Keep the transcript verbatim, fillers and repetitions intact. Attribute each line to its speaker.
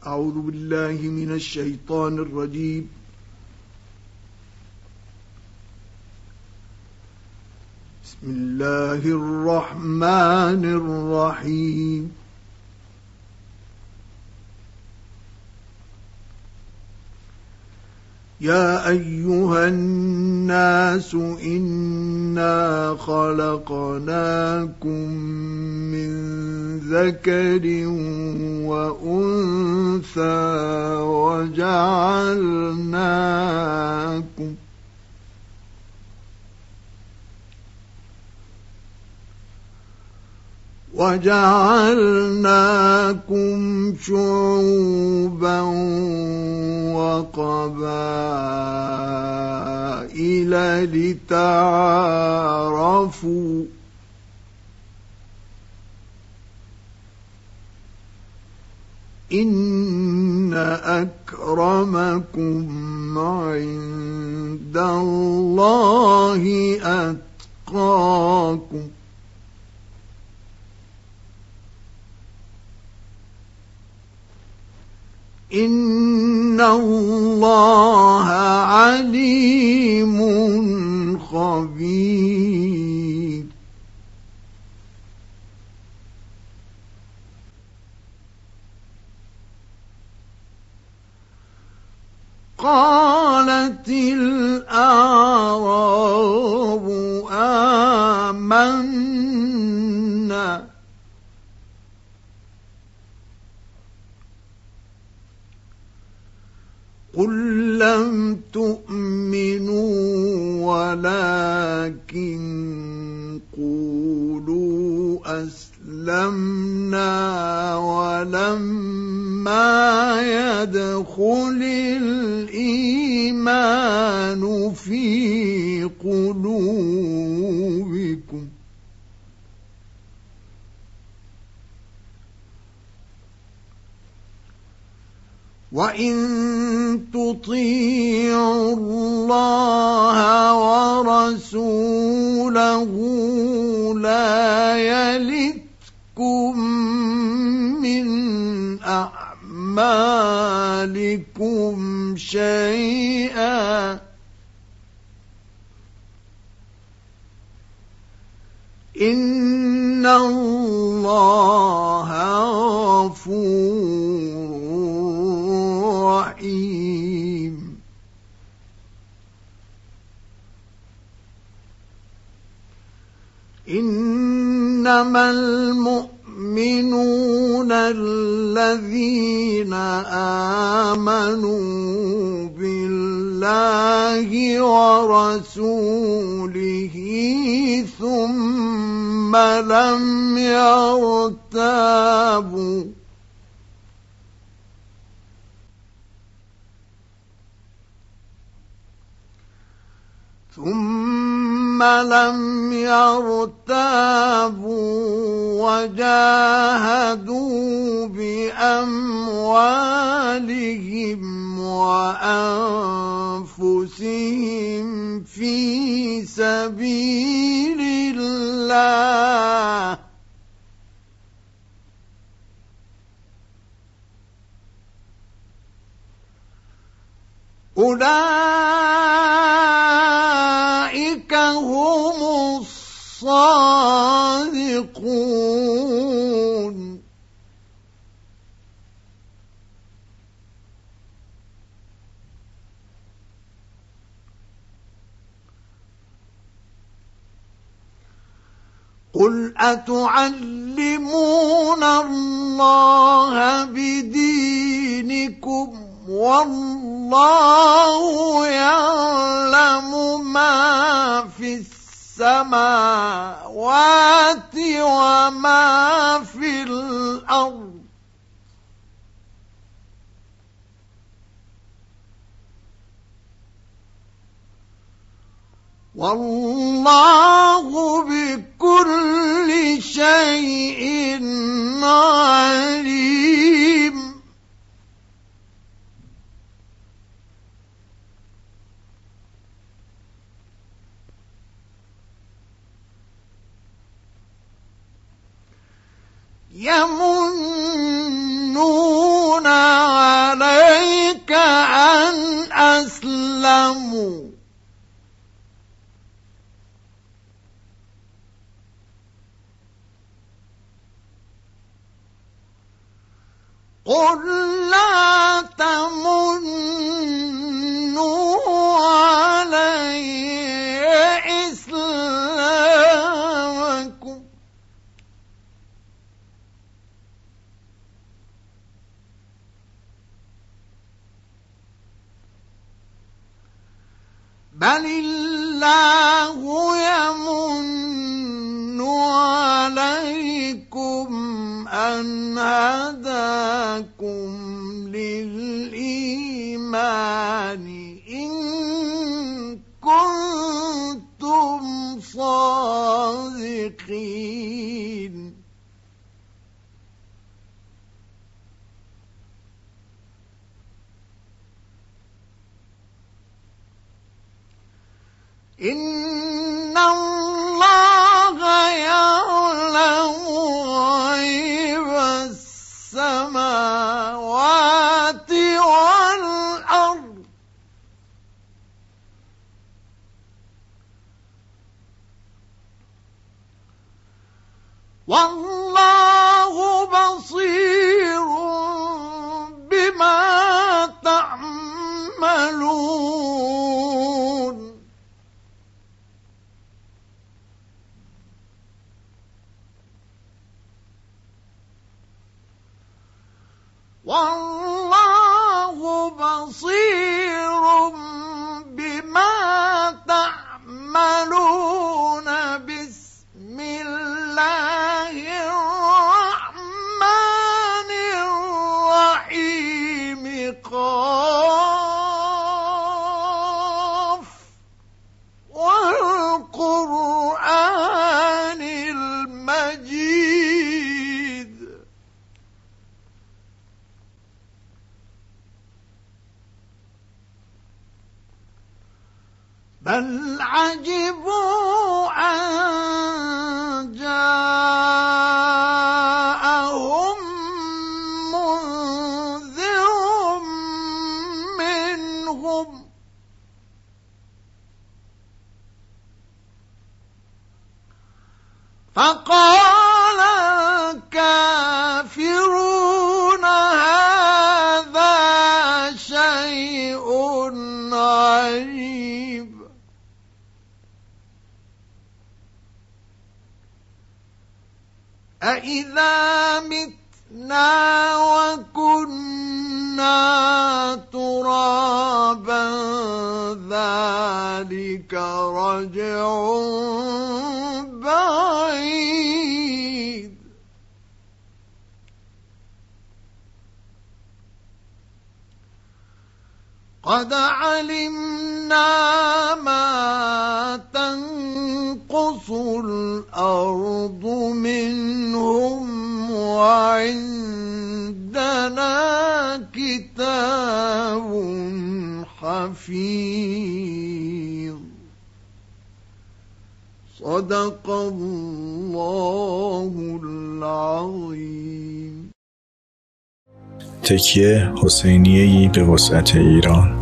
Speaker 1: أعوذ بالله من الشيطان الرجيم. بسم الله الرحمن الرحيم. يا أيها الناس إنا خلقناكم من ذكر وأنثى وجعلناكم وجعلناكم شعوبا وقبائل لتعارفوا إن أكرمكم عند الله أتقاكم إن الله عليم خبير. قالت الأعراب آمنا قل لم تؤمنوا ولكن قولوا أسلمنا ولما يدخل الإيمان في قلوبكم وإن تطيعوا الله ورسوله لا يلتكم من أعمالكم شيئا إن الله غفور رحيم. إنما المؤمنون الذين آمنوا بالله ورسوله ثم لم يرتابوا ثم لم يرتابوا وجاهدوا بأموالهم وأنفسهم في سبيل الله أولئك هم الصادقون. قل أتعلمون الله بدينكم والله يعلم ما في السماوات وما في الأرض والله بكل شيء عليم. يمنون تعلموا قل لا تمنوا علي إسلامكم بل الله يمن عليكم أن هداكم للإيمان إن كنتم صادقين إن الله يعلم غيب السماوات والأرض والله بصير بما تعملون والله بصير بما تعملون بسم الله الرحمن الرحيم قاف والقرآن المجيد بل عجبوا أن جاءهم منذر منهم فقال الكافرون هذا شيء عجيب أإذا متنا وكنا ترابا ذلك رجع بعيد قد علمنا ما تنقص الأرض منهم وعندنا كتاب حفيظ صدق الله العظيم.
Speaker 2: تکیه حسینیه‌ای به وسعت ایران.